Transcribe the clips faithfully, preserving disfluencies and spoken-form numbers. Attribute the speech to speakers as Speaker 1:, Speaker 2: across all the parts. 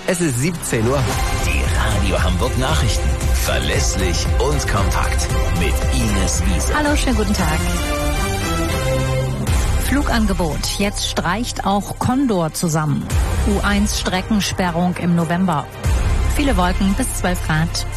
Speaker 1: Es ist siebzehn Uhr.
Speaker 2: Die Radio Hamburg Nachrichten. Verlässlich und kompakt. Mit Ines Wiese.
Speaker 3: Hallo, schönen guten Tag. Flugangebot. Jetzt streicht auch Condor zusammen. U eins Streckensperrung im November. Viele Wolken bis zwölf Grad.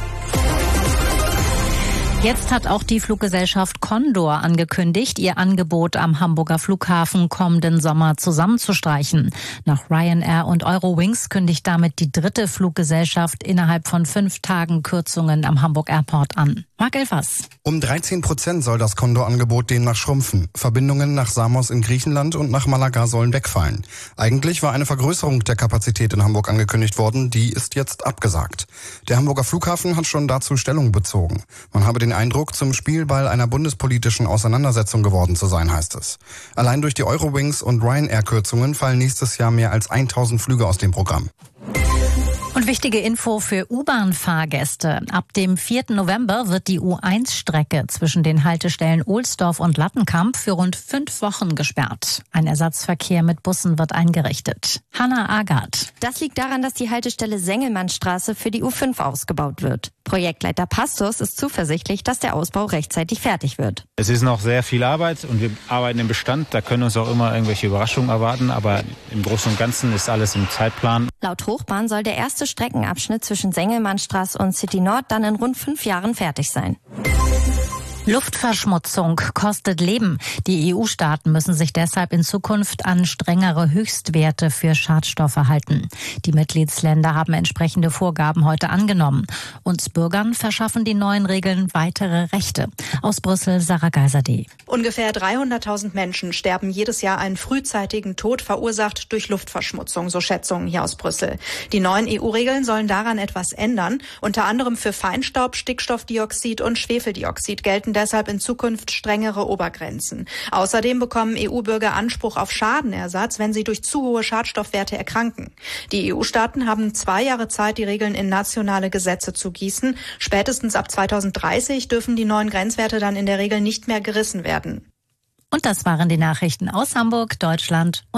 Speaker 3: Jetzt hat auch die Fluggesellschaft Condor angekündigt, ihr Angebot am Hamburger Flughafen kommenden Sommer zusammenzustreichen. Nach Ryanair und Eurowings kündigt damit die dritte Fluggesellschaft innerhalb von fünf Tagen Kürzungen am Hamburg Airport an. Marc Elfers.
Speaker 4: Um dreizehn Prozent soll das Condor-Angebot demnach schrumpfen. Verbindungen nach Samos in Griechenland und nach Malaga sollen wegfallen. Eigentlich war eine Vergrößerung der Kapazität in Hamburg angekündigt worden, die ist jetzt abgesagt. Der Hamburger Flughafen hat schon dazu Stellung bezogen. Man habe den Eindruck, zum Spielball einer bundespolitischen Auseinandersetzung geworden zu sein, heißt es. Allein durch die Eurowings und Ryanair-Kürzungen fallen nächstes Jahr mehr als tausend Flüge aus dem Programm.
Speaker 3: Und wichtige Info für U-Bahn-Fahrgäste. Ab dem vierten November wird die U eins Strecke zwischen den Haltestellen Ohlsdorf und Lattenkamp für rund fünf Wochen gesperrt. Ein Ersatzverkehr mit Bussen wird eingerichtet. Hanna Agard.
Speaker 5: Das liegt daran, dass die Haltestelle Sengelmannstraße für die U fünf ausgebaut wird. Projektleiter Pastus ist zuversichtlich, dass der Ausbau rechtzeitig fertig wird.
Speaker 6: Es ist noch sehr viel Arbeit und wir arbeiten im Bestand. Da können uns auch immer irgendwelche Überraschungen erwarten, aber im Großen und Ganzen ist alles im Zeitplan.
Speaker 5: Laut Hochbahn soll der erste Streckenabschnitt zwischen Sengelmannstraße und City Nord dann in rund fünf Jahren fertig sein.
Speaker 3: Luftverschmutzung kostet Leben. Die E U-Staaten müssen sich deshalb in Zukunft an strengere Höchstwerte für Schadstoffe halten. Die Mitgliedsländer haben entsprechende Vorgaben heute angenommen. Uns Bürgern verschaffen die neuen Regeln weitere Rechte. Aus Brüssel, Sarah Geiserde.
Speaker 7: Ungefähr dreihunderttausend Menschen sterben jedes Jahr einen frühzeitigen Tod, verursacht durch Luftverschmutzung, so Schätzungen hier aus Brüssel. Die neuen E U-Regeln sollen daran etwas ändern. Unter anderem für Feinstaub, Stickstoffdioxid und Schwefeldioxid gelten deshalb in Zukunft strengere Obergrenzen. Außerdem bekommen E U-Bürger Anspruch auf Schadenersatz, wenn sie durch zu hohe Schadstoffwerte erkranken. Die E U-Staaten haben zwei Jahre Zeit, die Regeln in nationale Gesetze zu gießen. Spätestens ab zweitausenddreißig dürfen die neuen Grenzwerte dann in der Regel nicht mehr gerissen werden.
Speaker 3: Und das waren die Nachrichten aus Hamburg, Deutschland und